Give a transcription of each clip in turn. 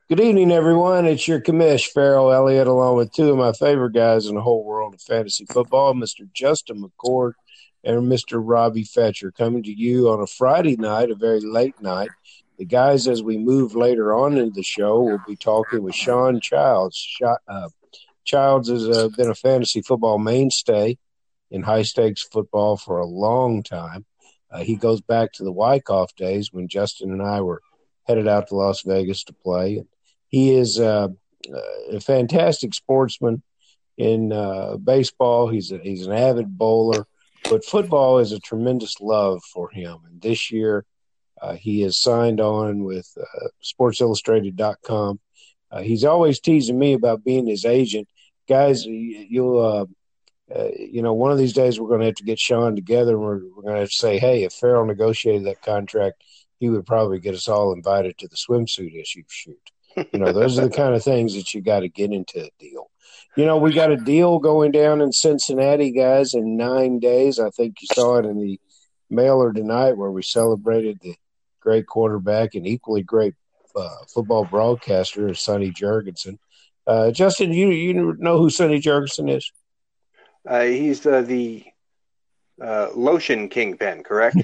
Good evening, everyone. It's your commish, Farrell Elliott, along with two of my favorite guys in the whole world of fantasy football, Mr. Justin McCord and Mr. Robbie Fetcher, coming to you on a Friday night, a very late night. The guys, as we move later on in the show, will be talking with Sean Childs. Childs has been a fantasy football mainstay in high-stakes football for a long time. He goes back to the Wyckoff days when Justin and I were headed out to Las Vegas to play. He is a fantastic sportsman in baseball. He's an avid bowler, but football is a tremendous love for him. And this year, he has signed on with SportsIllustrated.com. He's always teasing me about being his agent. Guys, you'll one of these days we're going to have to get Sean together, and we're going to have to say, hey, if Farrell negotiated that contract, he would probably get us all invited to the swimsuit issue shoot. Those are the kind of things that you got to get into a deal. We got a deal going down in Cincinnati, guys, in 9 days. I think you saw it in the mailer tonight where we celebrated the great quarterback and equally great football broadcaster, Sonny Jurgensen. Justin, you know who Sonny Jurgensen is? He's the lotion kingpin, correct?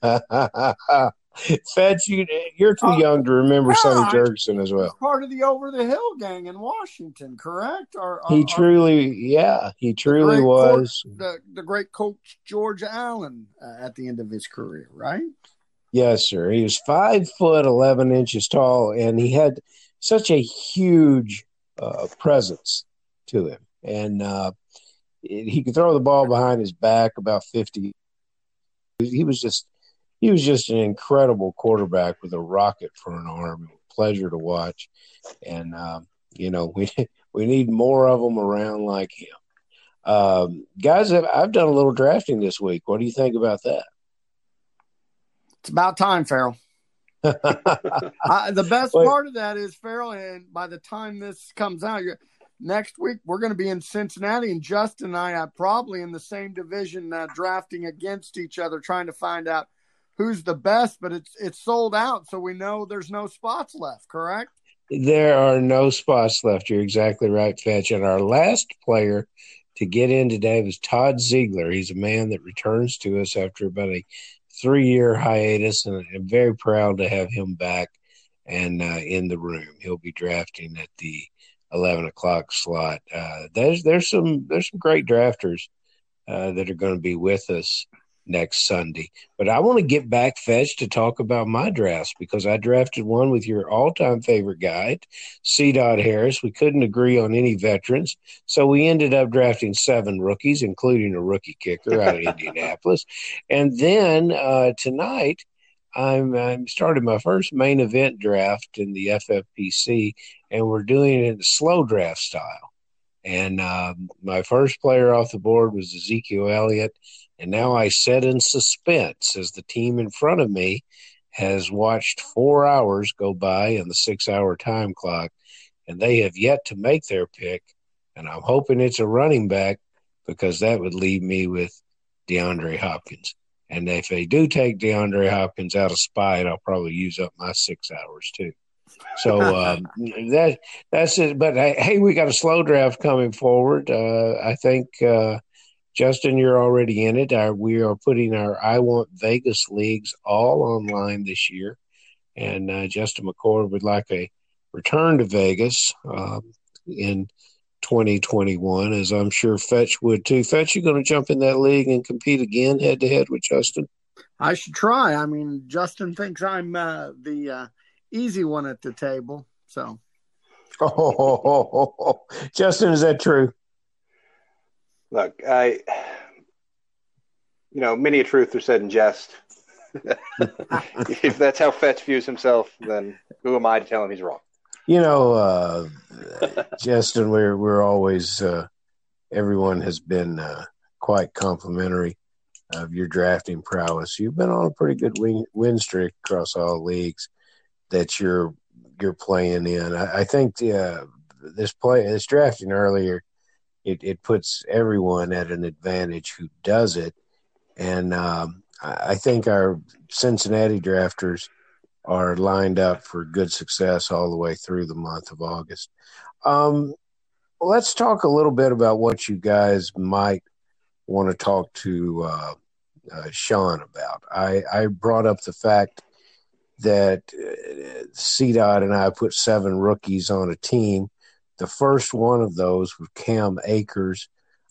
Fetch, you're too young to remember Sonny Jurgensen as well. Part of the Over the Hill gang in Washington, correct? He truly was. The great coach George Allen at the end of his career, right? Yes, sir. He was 5'11" tall, and he had such a huge presence to him. And he could throw the ball behind his back about 50. He was just an incredible quarterback with a rocket for an arm. Pleasure to watch. And, we need more of them around like him. Guys, I've done a little drafting this week. What do you think about that? It's about time, Farrell. The best part of that is, Farrell, and by the time this comes out, next week we're going to be in Cincinnati, and Justin and I are probably in the same division drafting against each other, trying to find out who's the best, but it's sold out, so we know there's no spots left, correct? There are no spots left. You're exactly right, Fetch. And our last player to get in today was Todd Ziegler. He's a man that returns to us after about a 3-year hiatus, and I'm very proud to have him back and in the room. He'll be drafting at the 11 o'clock slot. There's some great drafters that are going to be with us next Sunday. But I want to get back, Fetch, to talk about my drafts, because I drafted one with your all-time favorite guy, C. Harris. We couldn't agree on any veterans, so we ended up drafting 7 rookies, including a rookie kicker out of Indianapolis. And then tonight, I'm starting my first main event draft in the FFPC, and we're doing it in the slow draft style. And my first player off the board was Ezekiel Elliott. And now I sit in suspense as the team in front of me has watched 4 hours go by in the 6-hour time clock, and they have yet to make their pick. And I'm hoping it's a running back, because that would leave me with DeAndre Hopkins. And if they do take DeAndre Hopkins out of spite, I'll probably use up my 6 hours too. So that's it. But hey, we got a slow draft coming forward. I think Justin, you're already in it. We are putting our I Want Vegas leagues all online this year. And Justin McCord would like a return to Vegas in 2021, as I'm sure Fetch would too. Fetch, you going to jump in that league and compete again head-to-head with Justin? I should try. I mean, Justin thinks I'm the easy one at the table. So, Justin, is that true? Look, many a truth are said in jest. If that's how Fetch views himself, then who am I to tell him he's wrong? Justin, we're always everyone has been quite complimentary of your drafting prowess. You've been on a pretty good win streak across all leagues that you're playing in. I think this drafting earlier, it puts everyone at an advantage who does it. And I think our Cincinnati drafters are lined up for good success all the way through the month of August. Let's talk a little bit about what you guys might want to talk to Sean about. I brought up the fact that CDOT and I put 7 rookies on a team. The first one of those was Cam Akers.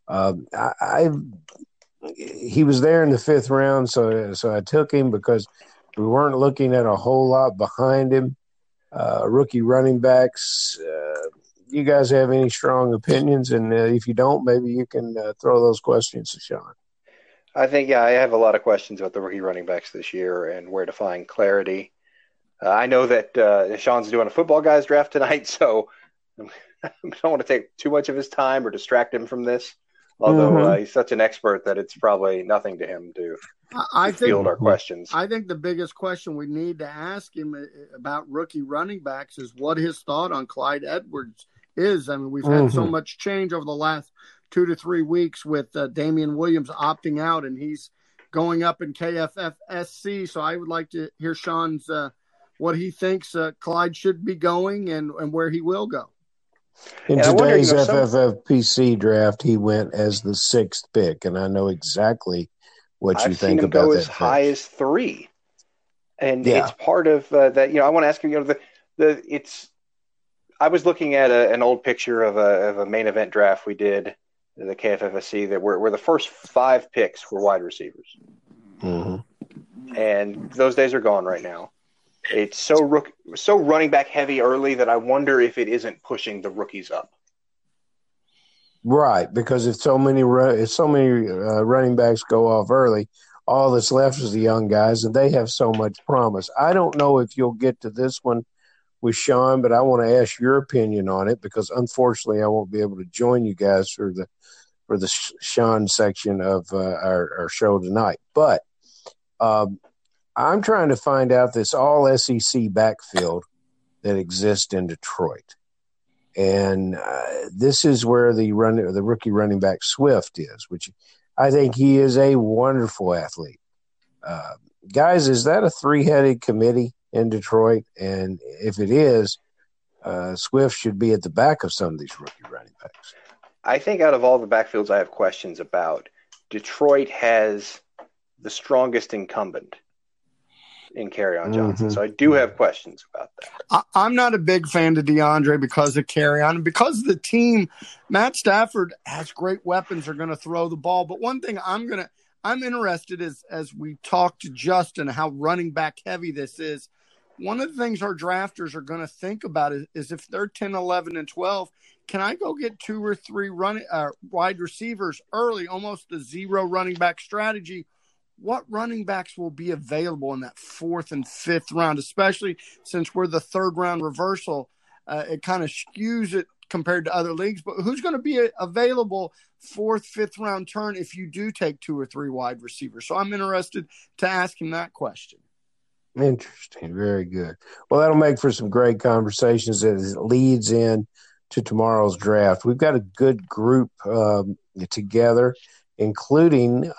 He was there in the 5th round, so I took him because we weren't looking at a whole lot behind him. Rookie running backs, you guys have any strong opinions? And if you don't, maybe you can throw those questions to Sean. I think, I have a lot of questions about the rookie running backs this year and where to find clarity. I know that Sean's doing a football guys draft tonight, so I don't want to take too much of his time or distract him from this. Although he's such an expert that it's probably nothing to him to field our questions. I think the biggest question we need to ask him about rookie running backs is what his thought on Clyde Edwards is. I mean, we've had so much change over the last 2 to 3 weeks with Damian Williams opting out, and he's going up in KFFSC. So I would like to hear Sean's what he thinks Clyde should be going and where he will go. In today's FFFPC draft, he went as the 6th pick, and I know exactly what you think about that. I've seen him go as high as 3, and it's part of that. I want to ask you. I was looking at an old picture of a main event draft we did, the KFFSC, that where the first 5 picks were wide receivers, and those days are gone right now. It's so running back heavy early that I wonder if it isn't pushing the rookies up. Right, because if so many running backs go off early, all that's left is the young guys, and they have so much promise. I don't know if you'll get to this one with Sean, but I want to ask your opinion on it because unfortunately I won't be able to join you guys for the Sean section of our show tonight. But I'm trying to find out this all SEC backfield that exists in Detroit. And this is where the rookie running back Swift is, which I think he is a wonderful athlete. Guys, is that a 3-headed committee in Detroit? And if it is, Swift should be at the back of some of these rookie running backs. I think out of all the backfields I have questions about, Detroit has the strongest incumbent in Kerryon Johnson. So I do have questions about that. I'm not a big fan of DeAndre because of Kerryon and because of the team. Matt Stafford has great weapons, are going to throw the ball. But one thing I'm interested is, as we talk to Justin, how running back heavy this is. One of the things our drafters are going to think about is if they're 10, 11, and 12, can I go get 2 or 3 wide receivers early, almost a 0 running back strategy? What running backs will be available in that 4th and 5th round, especially since we're the 3rd round reversal? It kind of skews it compared to other leagues, but who's going to be available 4th, 5th round turn if you do take 2 or 3 wide receivers? So I'm interested to ask him that question. Interesting. Very good. Well, that'll make for some great conversations as it leads in to tomorrow's draft. We've got a good group together, including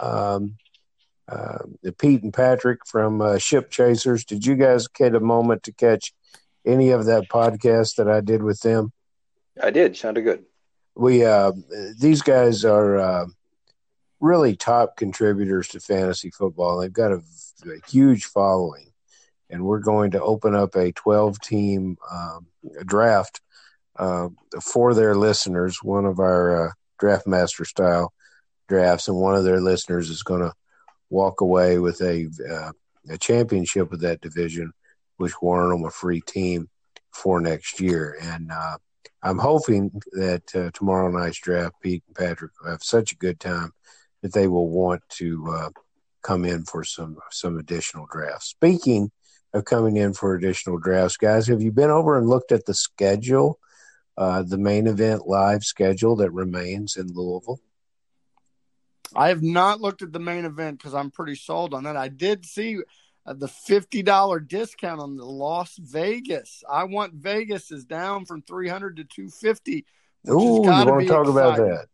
Pete and Patrick from Ship Chasers. Did you guys get a moment to catch any of that podcast that I did with them? I did. Sounded good. These guys are really top contributors to fantasy football. They've got a huge following, and we're going to open up a 12-team draft for their listeners, one of our Draft Master style drafts, and one of their listeners is going to walk away with a championship of that division, which will earn them a free team for next year. And I'm hoping that tomorrow night's draft, Pete and Patrick will have such a good time that they will want to come in for some additional drafts. Speaking of coming in for additional drafts, guys, have you been over and looked at the schedule, the main event live schedule that remains in Louisville? I have not looked at the main event because I'm pretty sold on that. I did see the $50 discount on the Las Vegas. I Want Vegas is down from $300 to $250. Ooh, you want to talk about that?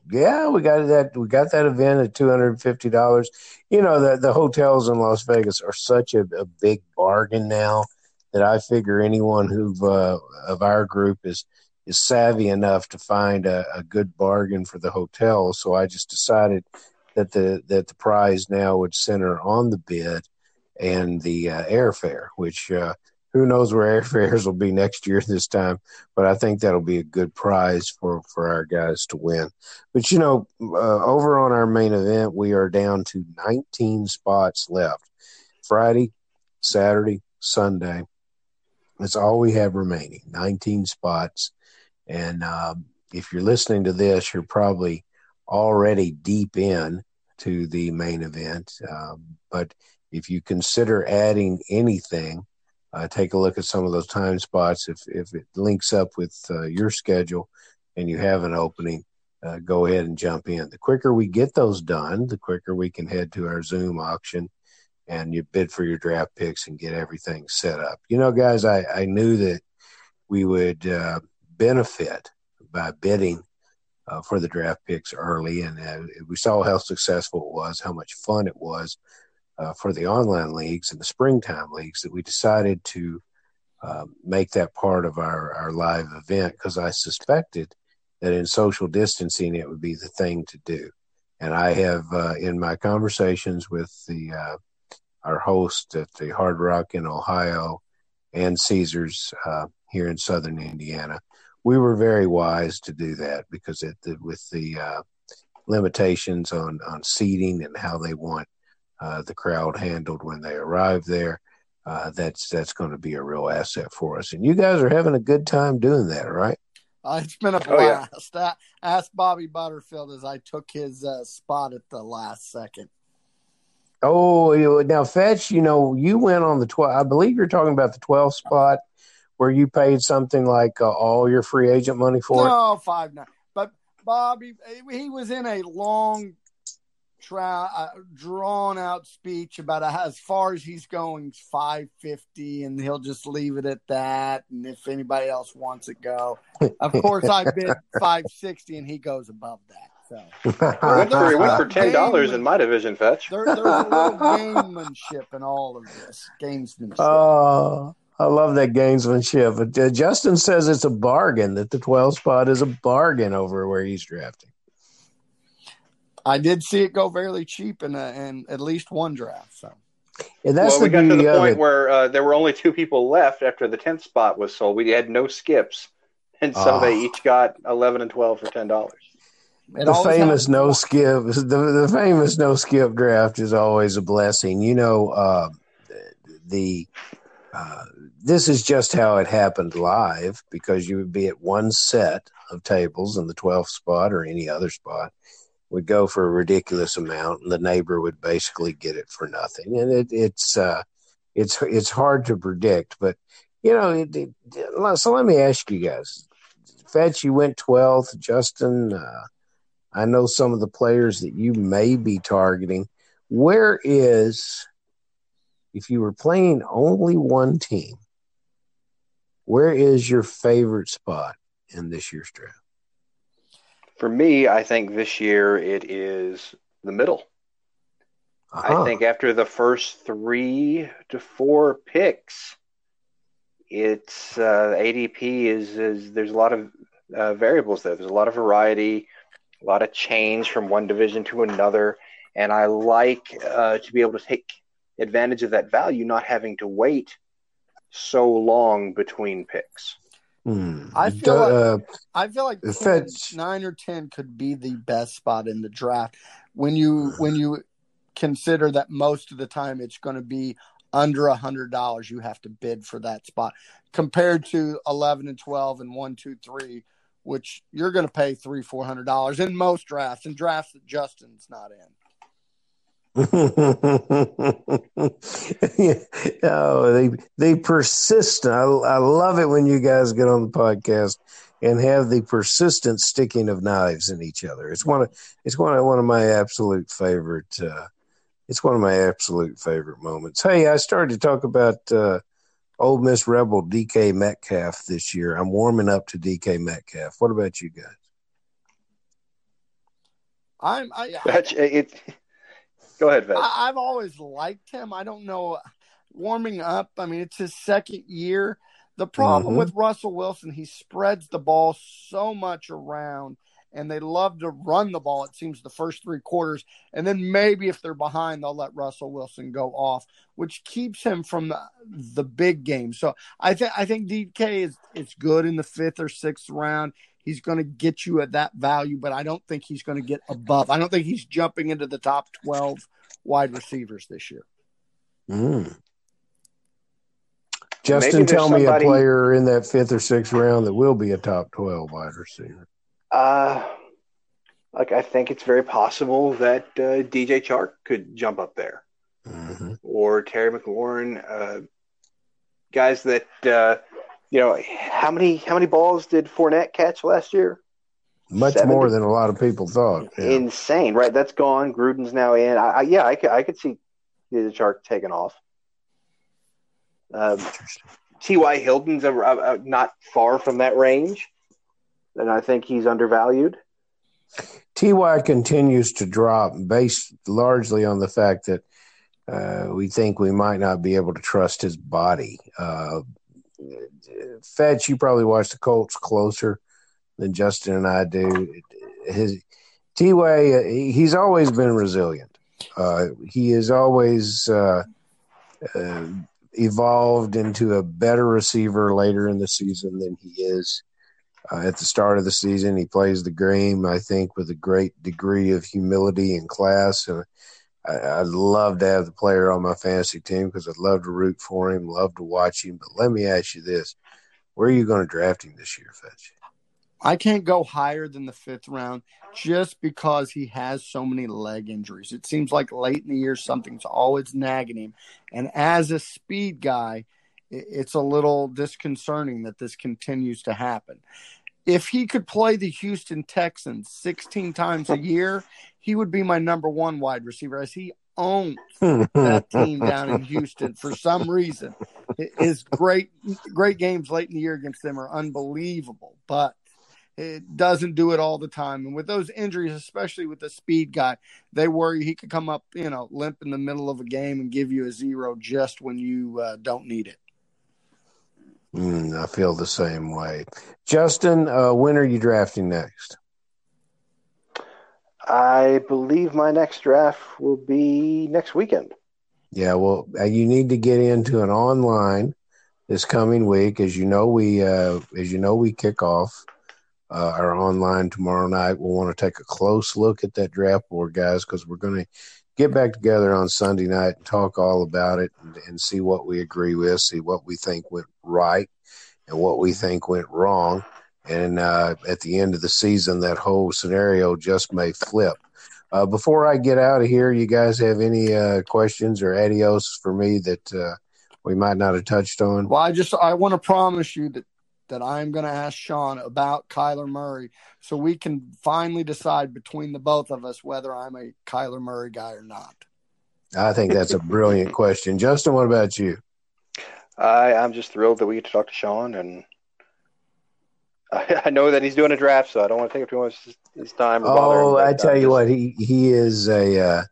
Yeah, we got that. We got that event at $250. You know, the hotels in Las Vegas are such a big bargain now that I figure anyone who of our group is savvy enough to find a good bargain for the hotel. So I just decided that the prize now would center on the bid and the airfare, which who knows where airfares will be next year this time, but I think that'll be a good prize for our guys to win. But, you know, over on our main event, we are down to 19 spots left. Friday, Saturday, Sunday. That's all we have remaining, 19 spots. And if you're listening to this, you're probably already deep in to the main event. But if you consider adding anything, take a look at some of those time spots. If it links up with your schedule and you have an opening, go ahead and jump in. The quicker we get those done, the quicker we can head to our Zoom auction and you bid for your draft picks and get everything set up. You know, guys, I knew that we would benefit by bidding for the draft picks early, and we saw how successful it was, how much fun it was for the online leagues and the springtime leagues, that we decided to make that part of our live event, because I suspected that in social distancing it would be the thing to do. And I have in my conversations with our host at the Hard Rock in Ohio and Caesars here in southern Indiana, we were very wise to do that, because with the limitations on seating and how they want the crowd handled when they arrive there, that's going to be a real asset for us. And you guys are having a good time doing that, right? It's been a blast. Oh, yeah. Ask Bobby Butterfield as I took his spot at the last second. Oh, now, Fetch, you know, you went on the 12. I believe you're talking about the 12th spot where you paid something like all your free agent money for it. No, $5.9. But Bobby, he was in a long, drawn-out speech about as far as he's going, $550, and he'll just leave it at that. And if anybody else wants it, go. Of course, I bid $560, and he goes above that. So he went for $10 in my division, Fetch. There's a little gamemanship in all of this. Gamesmanship. Oh, I love that gamesmanship. But Justin says it's a bargain, that the 12th spot is a bargain over where he's drafting. I did see it go fairly cheap in at least one draft. So, and that's we got to the point where there were only 2 people left after the 10th spot was sold. We had no skips, and so they each got 11 and 12 for $10. The famous no skip. The famous no skip draft is always a blessing. You know, this is just how it happened live, because you would be at one set of tables in the 12th spot or any other spot, would go for a ridiculous amount, and the neighbor would basically get it for nothing. And it's hard to predict, but you know. So let me ask you guys, Fetch, you went 12th. Justin, I know some of the players that you may be targeting. Where is, if you were playing only one team, where is your favorite spot in this year's draft? For me, I think this year it is the middle. I think after the first 3 to 4 picks, it's ADP is there's a lot of variables there. There's a lot of variety, a lot of change from one division to another, and I like to be able to take advantage of that value, not having to wait so long between picks. I feel like 9 or 10 could be the best spot in the draft when you consider that most of the time it's going to be under $100. You have to bid for that spot compared to 11 and 12 and 1, 2, 3, which you're going to pay $300-$400 in most drafts, and drafts that Justin's not in. They persist. I love it when you guys get on the podcast and have the persistent sticking of knives in each other. It's one of my absolute favorite. It's one of my absolute favorite moments. Hey, I started to talk about Ole Miss Rebel DK Metcalf this year. I'm warming up to DK Metcalf. What about you guys? Go ahead, Vetch. I've always liked him. I don't know. Warming up, I mean, it's his second year. The problem with Russell Wilson, he spreads the ball so much around, and they love to run the ball, it seems, the first three quarters. And then maybe if they're behind, they'll let Russell Wilson go off, which keeps him from the big game. So I think DK is good in the fifth or sixth round. He's going to get you at that value, but I don't think he's going to get above. I don't think he's jumping into the top 12 wide receivers this year. Justin, tell me a player in that fifth or sixth round that will be a top 12 wide receiver. I think it's very possible that DJ Chark could jump up there, or Terry McLaurin, guys that how many balls did Fournette catch last year? Much 70? More than a lot of people thought. Yeah. Insane, right? That's gone. Gruden's now in. I could see DJ Chark taking off. T.Y. Hilton's not far from that range, and I think he's undervalued. T.Y. continues to drop based largely on the fact that we think we might not be able to trust his body. Fetch, you probably watch the Colts closer than Justin and I do. T.Y., he's always been resilient. He has always evolved into a better receiver later in the season than he is at the start of the season. He plays the game, I think, with a great degree of humility and class. And I'd love to have the player on my fantasy team because I'd love to root for him, love to watch him. But let me ask you this. Where are you going to draft him this year, Fetch? I can't go higher than the fifth round just because he has so many leg injuries. It seems like late in the year something's always nagging him. And as a speed guy, it's a little disconcerting that this continues to happen. If he could play the Houston Texans 16 times a year, he would be my number one wide receiver, as he owns that team down in Houston for some reason. His great games late in the year against them are unbelievable, but it doesn't do it all the time. And with those injuries, especially with the speed guy, they worry he could come up, limp in the middle of a game and give you a 0 just when you don't need it. I feel the same way. Justin, when are you drafting next? I believe my next draft will be next weekend. Yeah, well, you need to get into an online this coming week. As you know, we kick off our online tomorrow night. We'll want to take a close look at that draft board, guys, because we're going to get back together on Sunday night and talk all about it and see what we agree with, see what we think went right and what we think went wrong. And at the end of the season, that whole scenario just may flip. Before I get out of here, you guys have any questions or adios for me that we might not have touched on? Well, I want to promise you that I'm going to ask Sean about Kyler Murray so we can finally decide between the both of us whether I'm a Kyler Murray guy or not. I think that's a brilliant question. Justin, what about you? I'm just thrilled that we get to talk to Sean, and I know that he's doing a draft, so I don't want to take up too much his time. I tell you what, he is a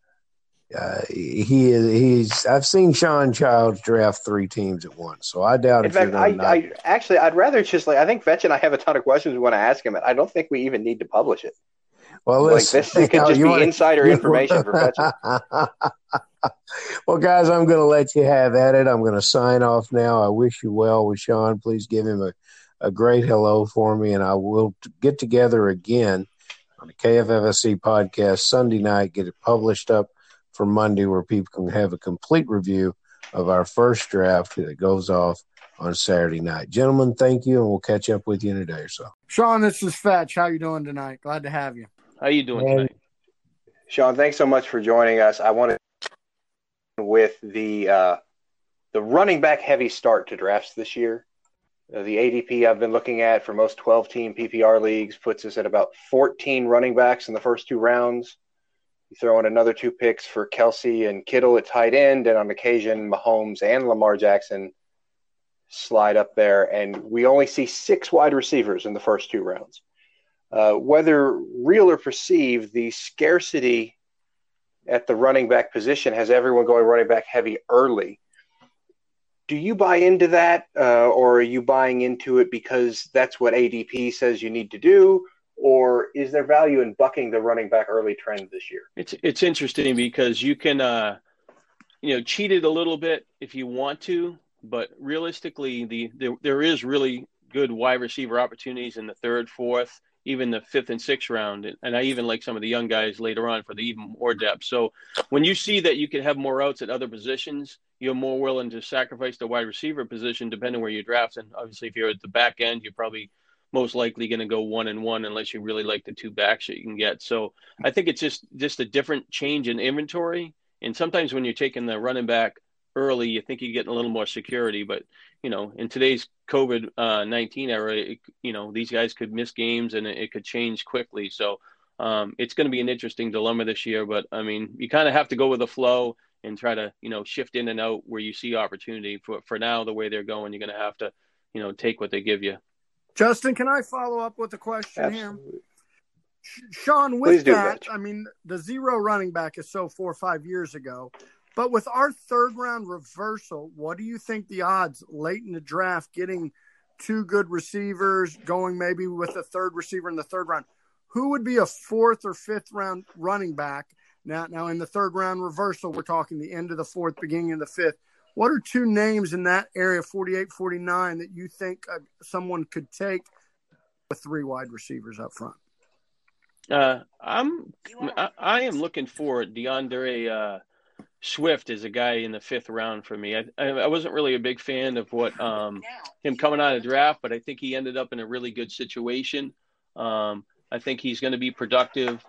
he's. I've seen Sean Childs draft 3 teams at once, so I doubt. In fact, I'd rather just I think Fetch and I have a ton of questions we want to ask him, and I don't think we even need to publish it. Well, listen, this could just be insider information for Fetch. Well, guys, I'm going to let you have at it. I'm going to sign off now. I wish you well with Sean. Please give him a great hello for me, and I will get together again on the KFFSC podcast Sunday night, get it published up for Monday where people can have a complete review of our first draft that goes off on Saturday night. Gentlemen, thank you, and we'll catch up with you in a day or so. Sean, this is Fetch. How you doing tonight? Glad to have you. How you doing tonight? Sean, thanks so much for joining us. I want to with the running back heavy start to drafts this year. The ADP I've been looking at for most 12-team PPR leagues puts us at about 14 running backs in the first 2 rounds. You throw in another 2 picks for Kelsey and Kittle at tight end, and on occasion Mahomes and Lamar Jackson slide up there, and we only see 6 wide receivers in the first 2 rounds. whether real or perceived, the scarcity at the running back position has everyone going running back heavy early. Do you buy into that, or are you buying into it because that's what ADP says you need to do, or is there value in bucking the running back early trend this year? It's interesting because you can cheat it a little bit if you want to, but realistically, there is really good wide receiver opportunities in the third, fourth, even the fifth and sixth round. And I even like some of the young guys later on for the even more depth. So when you see that you can have more outs at other positions, you're more willing to sacrifice the wide receiver position depending where you draft. And obviously, if you're at the back end, you're probably most likely going to go 1-1 unless you really like the two backs that you can get. So I think it's just a different change in inventory. And sometimes when you're taking the running back early, you think you're getting a little more security. But, in today's COVID-19 era, these guys could miss games and it could change quickly. So it's going to be an interesting dilemma this year. But, I mean, you kind of have to go with the flow and try to, shift in and out where you see opportunity. For now, the way they're going, you're going to have to, take what they give you. Justin, can I follow up with a question Absolutely. here? Sean, with that, I mean, the zero running back is so 4 or 5 years ago. But with our third round reversal, what do you think the odds late in the draft getting two good receivers, going maybe with a third receiver in the third round? Who would be a fourth or fifth round running back? Now in the third round reversal, we're talking the end of the fourth, beginning of the fifth. What are two names in that area, 48, 49, that you think someone could take with three wide receivers up front? I am looking for DeAndre Swift as a guy in the fifth round for me. I wasn't really a big fan of what him coming out of draft, but I think he ended up in a really good situation. I think he's going to be productive.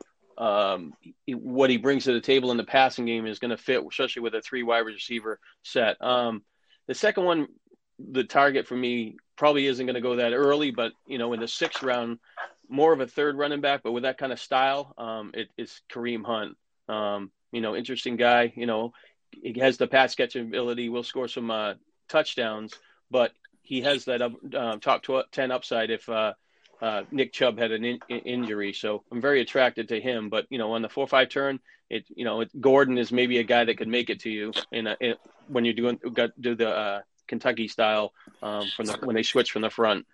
What he brings to the table in the passing game is going to fit, especially with a three wide receiver set. The second one, the target for me probably isn't going to go that early, but in the sixth round, more of a third running back, but with that kind of style, it's Kareem Hunt. Interesting guy. He has the pass catching ability. Will score some touchdowns, but he has that top 10 upside if Nick Chubb had an injury. So I'm very attracted to him. But on the 4-5 turn, Gordon is maybe a guy that could make it to you when you're do the Kentucky style when they switch from the front.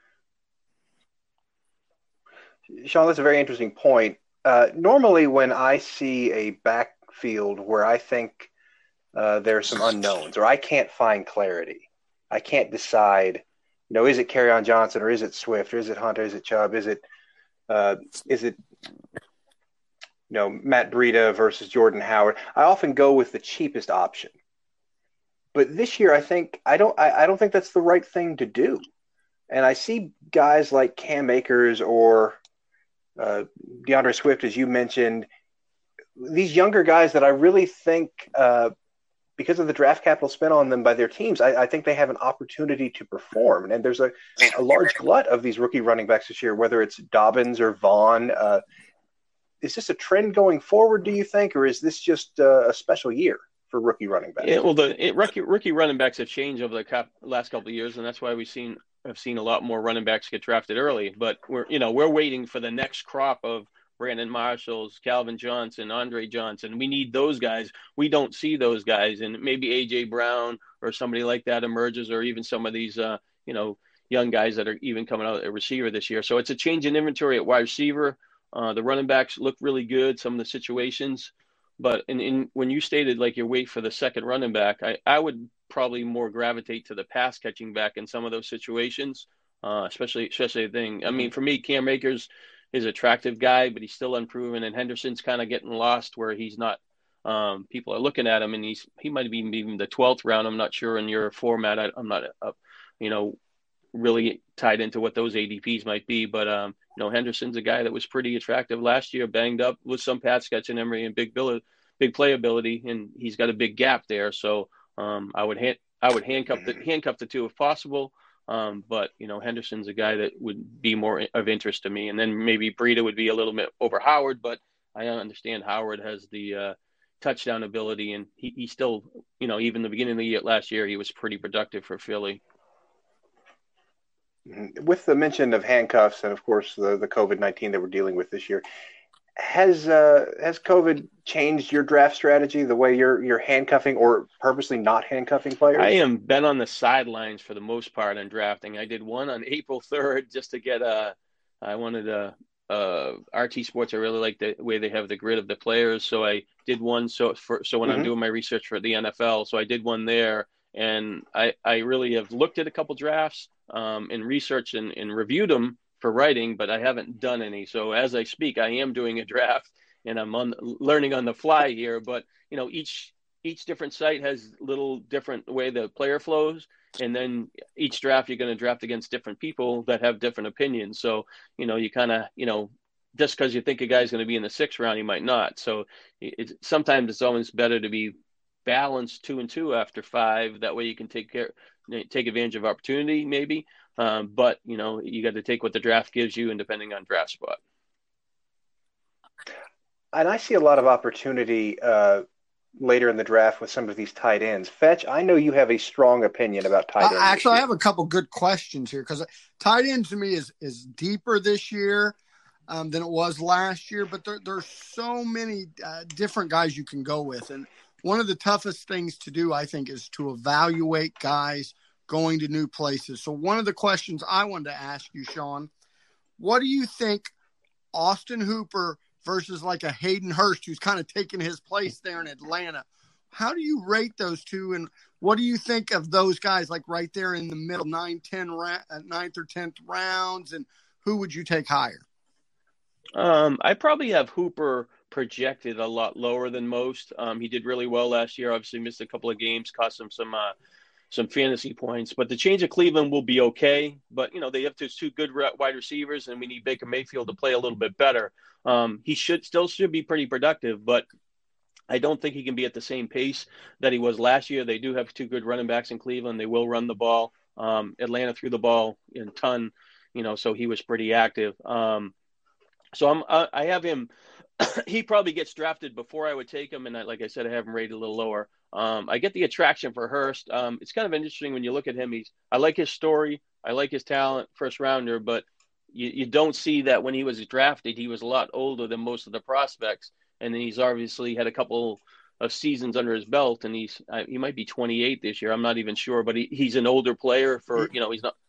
Sean, that's a very interesting point. Normally, when I see a backfield where I think there's some unknowns or I can't find clarity, I can't decide, is it Kerryon Johnson or is it Swift or is it Hunt or is it Chubb? Is it Matt Breida versus Jordan Howard? I often go with the cheapest option. But this year, I don't think that's the right thing to do. And I see guys like Cam Akers or DeAndre Swift, as you mentioned, these younger guys that I really think, because of the draft capital spent on them by their teams, I think they have an opportunity to perform. And there's a large glut of these rookie running backs this year, whether it's Dobbins or Vaughn. Is this a trend going forward, do you think, or is this just a special year for rookie running backs? Yeah, well, rookie running backs have changed over the last couple of years, and that's why I've seen a lot more running backs get drafted early. But we're waiting for the next crop of Brandon Marshalls, Calvin Johnson, Andre Johnson. We need those guys. We don't see those guys, and maybe A.J. Brown or somebody like that emerges, or even some of these young guys that are even coming out at receiver this year. So it's a change in inventory at wide receiver. The running backs look really good, some of the situations. But when you stated like you wait for the second running back, I would probably more gravitate to the pass catching back in some of those situations, especially a thing. I mean, for me, Cam Akers is an attractive guy, but he's still unproven, and Henderson's kind of getting lost where he's not. People are looking at him, and he might be even the 12th round. I'm not sure in your format. I'm not really tied into what those ADPs might be, but Henderson's a guy that was pretty attractive last year, banged up with some pass catching memory and big playability, and he's got a big gap there. So I would handcuff the two if possible. But Henderson's a guy that would be more of interest to me, and then maybe Breida would be a little bit over Howard, but I understand Howard has the touchdown ability, and he still, even the beginning of the year last year, he was pretty productive for Philly. With the mention of handcuffs and, of course, the COVID-19 that we're dealing with this year, has COVID changed your draft strategy, the way you're handcuffing or purposely not handcuffing players? I am been on the sidelines for the most part on drafting. I did one on April 3rd just to get I wanted RT Sports. I really like the way they have the grid of the players, so I did one. So when I'm doing my research for the NFL, so I did one there, and I really have looked at a couple drafts and researched and reviewed them for writing, but I haven't done any. So as I speak, I am doing a draft, and I'm learning on the fly here. But each different site has little different way the player flows, and then each draft you're going to draft against different people that have different opinions. So you kind of just because you think a guy's going to be in the 6th round, he might not. So sometimes it's always better to be balanced 2 and 2 after 5. That way you can take advantage of opportunity maybe. But you got to take what the draft gives you, and depending on draft spot. And I see a lot of opportunity later in the draft with some of these tight ends. Fetch, I know you have a strong opinion about tight ends. Actually, I have a couple good questions here, because tight end to me is deeper this year than it was last year. But there's so many different guys you can go with, and one of the toughest things to do, I think, is to evaluate guys going to new places. So one of the questions I wanted to ask you, Sean, what do you think Austin Hooper versus like a Hayden Hurst, who's kind of taken his place there in Atlanta, how do you rate those two? And what do you think of those guys, like right there in the middle, 9th or 10th rounds, and who would you take higher? I probably have Hooper projected a lot lower than most. He did really well last year. Obviously missed a couple of games, cost him some fantasy points, but the change of Cleveland will be okay. But they have two good wide receivers, and we need Baker Mayfield to play a little bit better. He should be pretty productive, but I don't think he can be at the same pace that he was last year. They do have 2 good running backs in Cleveland. They will run the ball. Atlanta threw the ball a ton, so he was pretty active. So I have him. He probably gets drafted before I would take him, and like I said, I have him rated a little lower. I get the attraction for Hurst. It's kind of interesting when you look at him. I like his story. I like his talent, 1st rounder, but you don't see that when he was drafted. He was a lot older than most of the prospects, and then he's obviously had a couple of seasons under his belt, and he might be 28 this year. I'm not even sure, but he's an older player for he's not.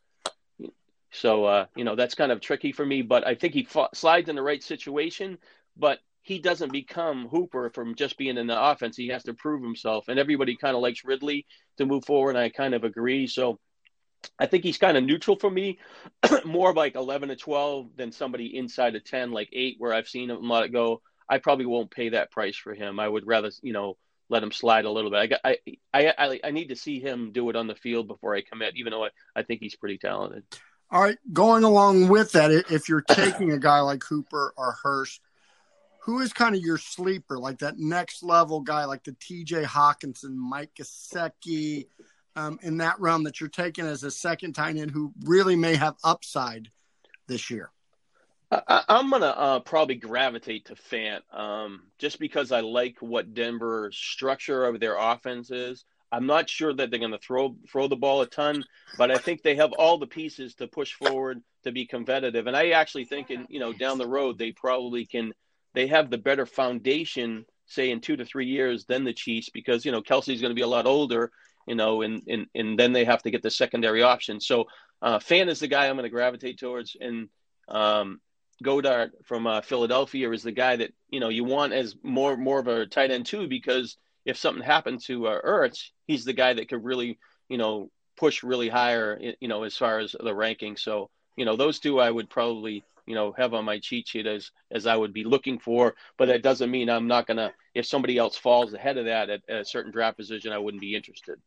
So that's kind of tricky for me, but I think he slides in the right situation. But he doesn't become Hooper from just being in the offense. He has to prove himself, and everybody kind of likes Ridley to move forward, and I kind of agree. So I think he's kind of neutral for me, more like 11 to 12 than somebody inside of 10, like 8, where I've seen him let it go. I probably won't pay that price for him. I would rather, let him slide a little bit. I need to see him do it on the field before I commit, even though I think he's pretty talented. All right, going along with that, if you're taking a guy like Hooper or Hurst, who is kind of your sleeper, like that next level guy, like the TJ Hawkinson, Mike Gesicki, in that round that you're taking as a second tight end who really may have upside this year? I'm going to probably gravitate to Fant just because I like what Denver's structure of their offense is. I'm not sure that they're going to throw the ball a ton, but I think they have all the pieces to push forward to be competitive. And I actually think down the road, they probably can. They have the better foundation, say in 2 to 3 years, than the Chiefs, because Kelsey's going to be a lot older, and then they have to get the secondary option. So Fant is the guy I'm going to gravitate towards, and Goddard from Philadelphia is the guy that you want as more of a tight end too, because if something happened to Ertz, he's the guy that could really push really higher as far as the ranking. So those two I would probably have on my cheat sheet as I would be looking for, but that doesn't mean I'm not gonna. If somebody else falls ahead of that at a certain draft position, I wouldn't be interested.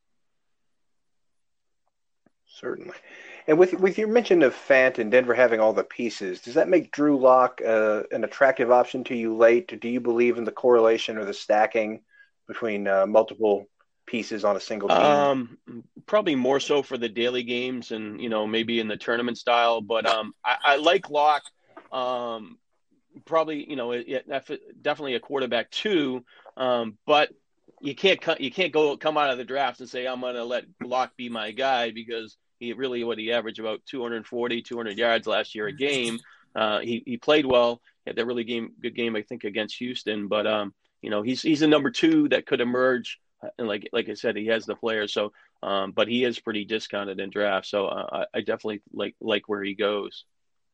Certainly. And with your mention of Fant and Denver having all the pieces, does that make Drew Lock an attractive option to you late? Or do you believe in the correlation or the stacking between multiple pieces on a single team? Probably more so for the daily games and maybe in the tournament style, but I like Lock. Probably definitely a quarterback too, but you can't come out of the draft and say I'm going to let Lock be my guy, because he averaged about 240, 200 yards last year a game. He played well. He had that really good game, I think, against Houston. But he's a number 2 that could emerge. And like I said, he has the players. So, but he is pretty discounted in draft. So I definitely like where he goes.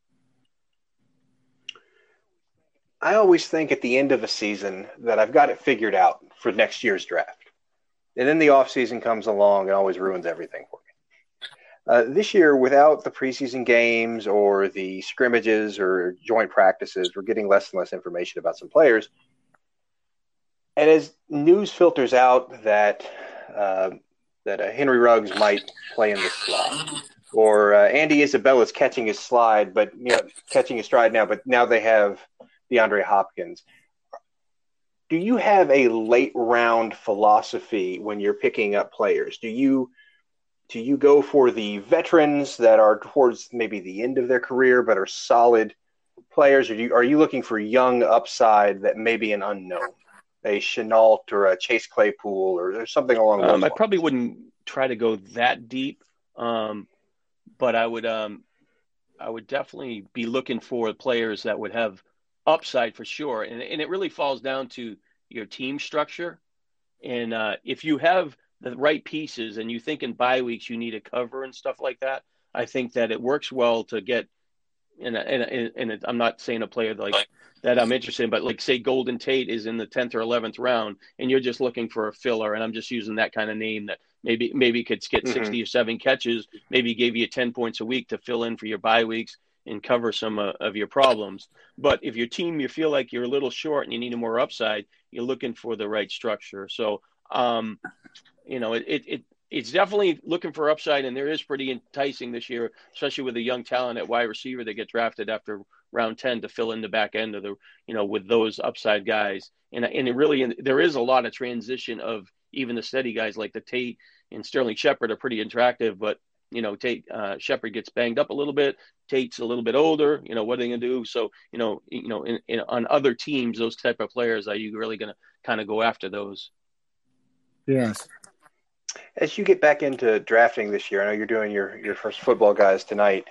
I always think at the end of a season that I've got it figured out for next year's draft. And then the offseason comes along and always ruins everything for me. This year, without the preseason games or the scrimmages or joint practices, we're getting less and less information about some players. And as news filters out that Henry Ruggs might play in the slot, or Andy Isabella's catching his stride now, but now they have DeAndre Hopkins. Do you have a late round philosophy when you're picking up players? Do you go for the veterans that are towards maybe the end of their career but are solid players, or are you looking for young upside that may be an unknown, a Chenault or a Chase Claypool or something along those lines? I probably wouldn't try to go that deep, but I would definitely be looking for players that would have upside for sure. And it really falls down to your team structure. And if you have the right pieces and you think in bye weeks you need a cover and stuff like that, I think that it works well to get and I'm not saying a player like that I'm interested in, but like say Golden Tate is in the 10th or 11th round and you're just looking for a filler, and I'm just using that kind of name that maybe could get 60 or 7 catches, maybe gave you 10 points a week to fill in for your bye weeks and cover some of your problems. But if your team, you feel like you're a little short and you need a more upside, you're looking for the right structure. So, it's definitely looking for upside, and there is pretty enticing this year, especially with a young talent at wide receiver that get drafted after round 10 to fill in the back end of with those upside guys. And it really, there is a lot of transition of even the steady guys like the Tate and Sterling Shepard are pretty attractive, but Tate Shepard gets banged up a little bit. Tate's a little bit older. What are they going to do? So, on other teams, those type of players, are you really going to kind of go after those? Yes. As you get back into drafting this year, I know you're doing your first football guys tonight.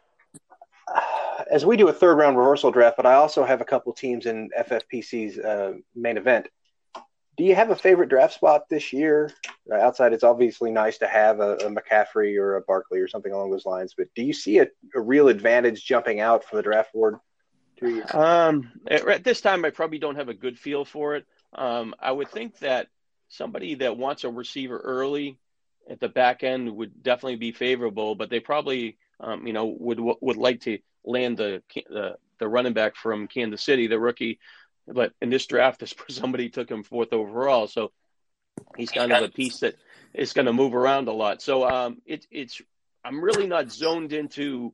As we do a 3rd round reversal draft, but I also have a couple teams in FFPC's main event. Do you have a favorite draft spot this year? Outside, it's obviously nice to have a McCaffrey or a Barkley or something along those lines, but do you see a real advantage jumping out from the draft board to you? At this time, I probably don't have a good feel for it. I would think that somebody that wants a receiver early at the back end would definitely be favorable, but they probably, would like to land the running back from Kansas City, the rookie. But in this draft, somebody took him 4th overall, so he's kind of a piece that is going to move around a lot. So I'm really not zoned into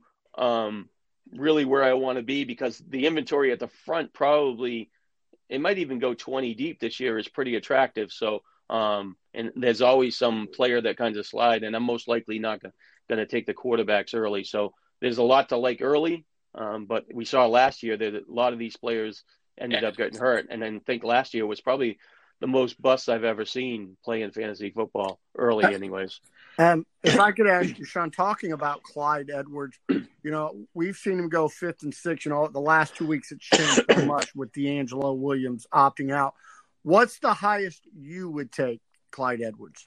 really where I want to be, because the inventory at the front probably it might even go 20 deep this year is pretty attractive. So and there's always some player that kind of slide, and I'm most likely not going to take the quarterbacks early. So there's a lot to like early, but we saw last year that a lot of these players ended up getting hurt. And then think last year was probably the most busts I've ever seen playing fantasy football early anyways. If I could ask you, Sean, talking about Clyde Edwards, we've seen him go 5th and 6th. The last 2 weeks it's changed so much with D'Angelo Williams opting out. What's the highest you would take Clyde Edwards?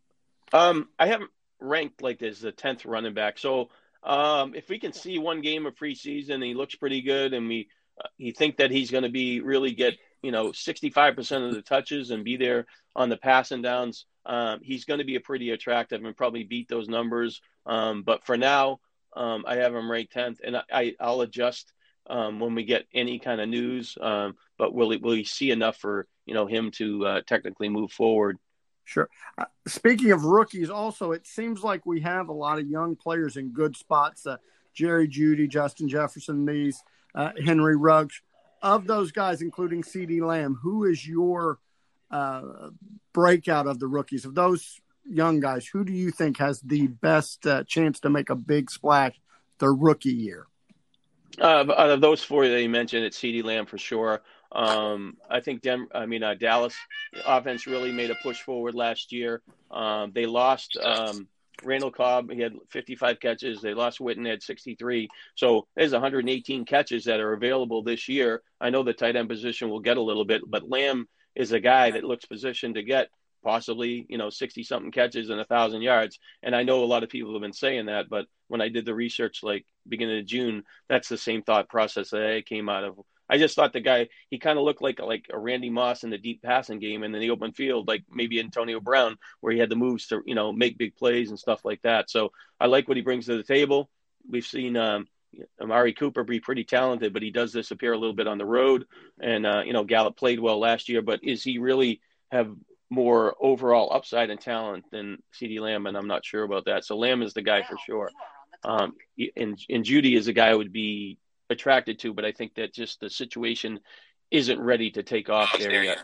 I haven't ranked like this, the 10th running back. So if we can see one game of preseason, he looks pretty good, and you think that he's going to be really get 65% of the touches and be there on the passing downs, he's going to be a pretty attractive and probably beat those numbers. But for now, I have him ranked 10th, and I'll adjust when we get any kind of news. But will he see enough for him to technically move forward? Sure. Speaking of rookies, also, it seems like we have a lot of young players in good spots. Jerry Jeudy, Justin Jefferson, these Henry Ruggs. Of those guys, including CeeDee Lamb, who is your breakout of the rookies? Of those young guys, who do you think has the best chance to make a big splash their rookie year? Out of those 4 that you mentioned, it's CeeDee Lamb for sure. I think Dallas offense really made a push forward last year. They lost Randall Cobb, he had 55 catches. They lost Witten, had 63. So there's 118 catches that are available this year. I know the tight end position will get a little bit, but Lamb is a guy that looks positioned to get possibly, 60-something catches and 1,000 yards. And I know a lot of people have been saying that, but when I did the research, like beginning of June, that's the same thought process that I came out of. I just thought the guy, he kind of looked like a Randy Moss in the deep passing game and in the open field, like maybe Antonio Brown, where he had the moves to, make big plays and stuff like that. So I like what he brings to the table. We've seen Amari Cooper be pretty talented, but he does disappear a little bit on the road. And, Gallup played well last year, but is he really have more overall upside and talent than CeeDee Lamb? And I'm not sure about that. So Lamb is the guy for sure. And Judy is a guy I would be attracted to, but I think that just the situation isn't ready to take off there yet.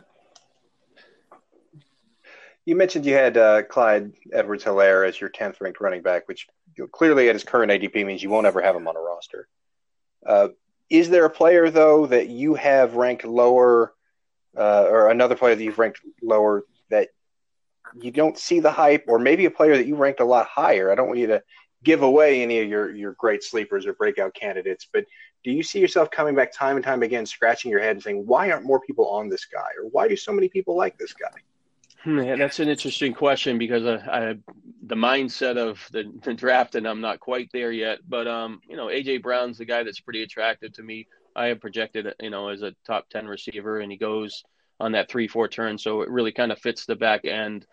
You mentioned you had Clyde Edwards-Helaire as your 10th ranked running back, which clearly at his current ADP means you won't ever have him on a roster. Is there a player, though, that you have ranked lower or another player that you've ranked lower that you don't see the hype, or maybe a player that you ranked a lot higher? I don't want you to give away any of your great sleepers or breakout candidates, but do you see yourself coming back time and time again, scratching your head and saying, why aren't more people on this guy? Or why do so many people like this guy? Yeah, that's an interesting question because the mindset of the draft, and I'm not quite there yet, but A.J. Brown's the guy that's pretty attractive to me. I have projected, as a top 10 receiver, and he goes on that 3-4 turn. So it really kind of fits the back end.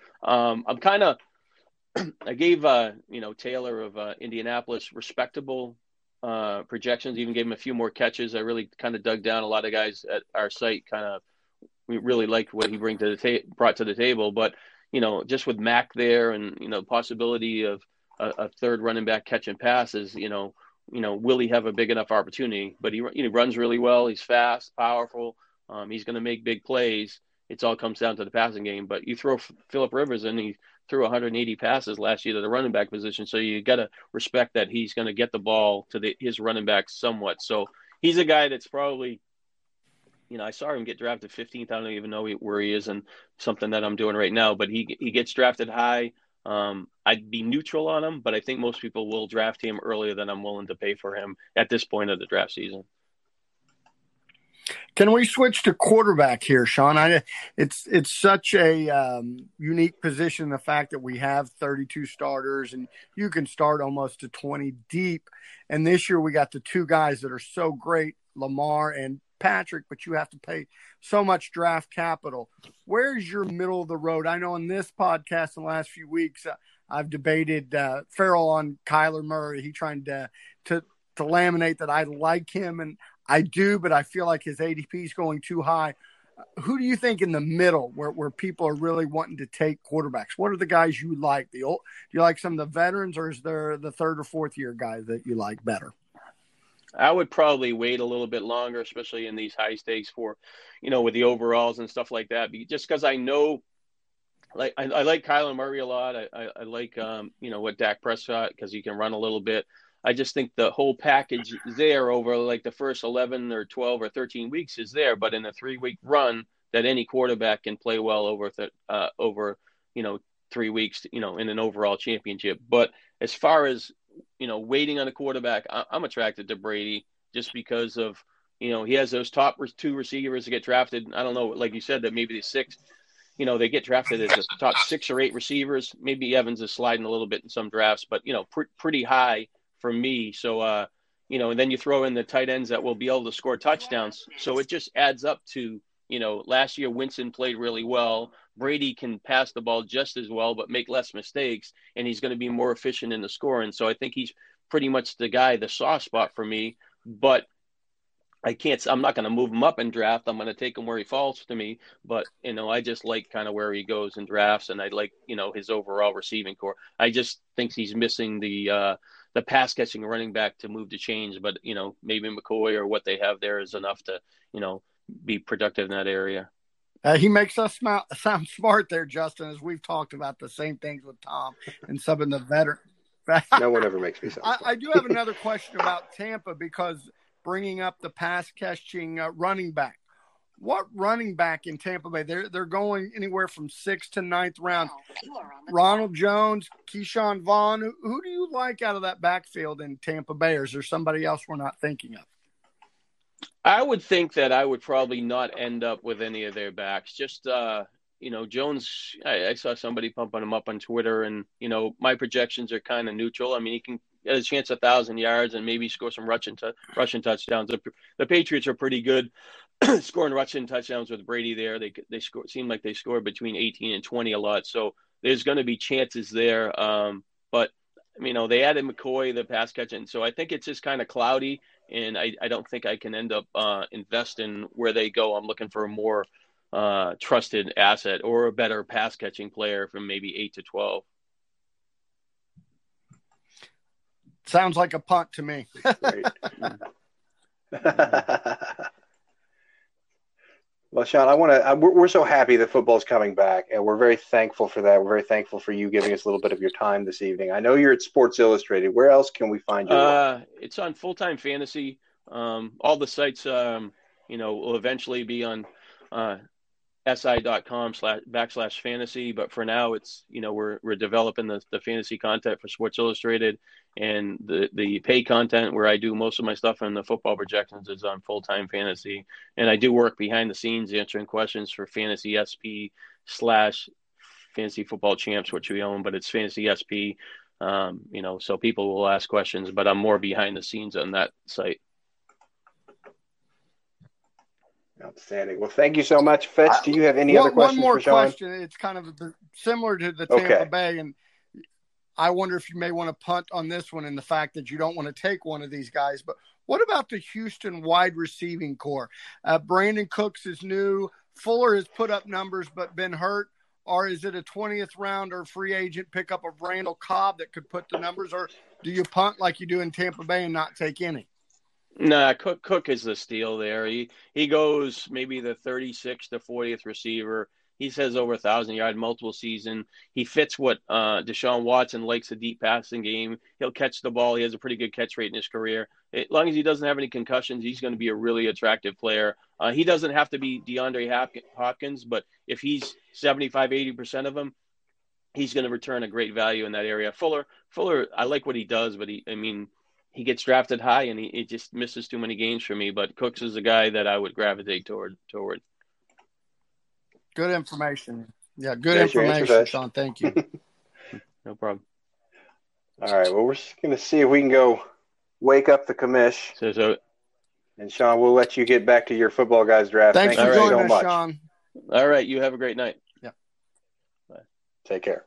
I gave, Taylor of Indianapolis respectable projections, even gave him a few more catches. I really kind of dug down. A lot of guys at our site we really liked what he brought to the table. But, just with Mack there and, possibility of a third running back catching passes, will he have a big enough opportunity? But he runs really well. He's fast, powerful. He's going to make big plays. It all comes down to the passing game. But you throw Phillip Rivers in, he threw 180 passes last year to the running back position. So you got to respect that he's going to get the ball to his running back somewhat. So he's a guy that's probably, I saw him get drafted 15th. I don't even know where he is, and something that I'm doing right now, but he gets drafted high. I'd be neutral on him, but I think most people will draft him earlier than I'm willing to pay for him at this point of the draft season. Can we switch to quarterback here, Sean? It's such a unique position, the fact that we have 32 starters and you can start almost to 20 deep. And this year we got the two guys that are so great, Lamar and Patrick, but you have to pay so much draft capital. Where's your middle of the road? I know in this podcast in the last few weeks, I've debated Farrell on Kyler Murray. He trying to laminate that I like him, and I do, but I feel like his ADP is going too high. Who do you think in the middle where people are really wanting to take quarterbacks? What are the guys you like? Do you like some of the veterans, or is there the third or fourth year guys that you like better? I would probably wait a little bit longer, especially in these high stakes for, with the overalls and stuff like that. Just because I know, I like Kyler Murray a lot. I like, what Dak Prescott, because he can run a little bit. I just think the whole package there over like the first 11 or 12 or 13 weeks is there. But in a 3-week run, that any quarterback can play well over 3 weeks, in an overall championship. But as far as, waiting on a quarterback, I'm attracted to Brady just because of, he has those top two receivers to get drafted. I don't know, like you said, that maybe the sixth, they get drafted as the top 6 or 8 receivers. Maybe Evans is sliding a little bit in some drafts, but, pretty high for me. So, and then you throw in the tight ends that will be able to score touchdowns. So it just adds up to, last year Winston played really well. Brady can pass the ball just as well, but make less mistakes, and he's going to be more efficient in the scoring. So I think he's pretty much the guy, the soft spot for me, but I'm not going to move him up in draft. I'm going to take him where he falls to me, but, I just like kind of where he goes in drafts, and I like, his overall receiving core. I just think he's missing the pass catching running back to move to change, but, maybe McCoy or what they have there is enough to, be productive in that area. He makes us sound smart there, Justin, as we've talked about the same things with Tom and some of the veterans. No one ever makes me sound smart. I do have another question about Tampa, because bringing up the pass catching running back, what running back in Tampa Bay? They're going anywhere from 6th to 9th round. Ronald Jones, Keyshawn Vaughn. Who do you like out of that backfield in Tampa Bay? Or is there somebody else we're not thinking of? I would think that I would probably not end up with any of their backs. Just, Jones, I saw somebody pumping him up on Twitter, and, my projections are kind of neutral. I mean, he can get a chance 1,000 yards and maybe score some rushing touchdowns. The Patriots are pretty good scoring rushing touchdowns with Brady there. They seem like they score between 18 and 20 a lot. So there's going to be chances there. But they added McCoy, the pass catching. So I think it's just kind of cloudy, and I don't think I can end up investing where they go. I'm looking for a more trusted asset or a better pass catching player from maybe 8 to 12. Sounds like a punt to me. Right. Well, Sean, we're so happy that football's coming back, and we're very thankful for that. We're very thankful for you giving us a little bit of your time this evening. I know you're at Sports Illustrated. Where else can we find you? It's on Full Time Fantasy. All the sites, will eventually be on si.com/fantasy. But for now, it's, we're developing the fantasy content for Sports Illustrated, and the pay content where I do most of my stuff in the football projections is on Full Time Fantasy. And I do work behind the scenes answering questions for Fantasy SP/Fantasy Football Champs, which we own, but it's Fantasy SP. So people will ask questions, but I'm more behind the scenes on that site. Outstanding. Well, thank you so much. Fetch, do you have any other questions for Sean? One more question. It's kind of similar to the Tampa Bay, and I wonder if you may want to punt on this one in the fact that you don't want to take one of these guys. But what about the Houston wide receiving core? Brandon Cooks is new. Fuller has put up numbers but been hurt. Or is it a 20th round or free agent pickup of Randall Cobb that could put the numbers? Or do you punt like you do in Tampa Bay and not take any? Nah, Cook is the steal there. He goes maybe the 36th to 40th receiver. He says over 1,000 yard multiple season. He fits what Deshaun Watson likes, a deep passing game. He'll catch the ball. He has a pretty good catch rate in his career. As long as he doesn't have any concussions, he's going to be a really attractive player. He doesn't have to be DeAndre Hopkins, but if he's 75-80% of him, he's going to return a great value in that area. Fuller, I like what he does, but he gets drafted high, and he just misses too many games for me. But Cooks is a guy that I would gravitate toward. Good information. Yeah, good information, Sean. Thank you. No problem. All right. Well, we're just going to see if we can go wake up the commish. So, and Sean, we'll let you get back to your football guys draft. Thanks for joining us, Sean. All right. You have a great night. Yeah. Bye. Take care.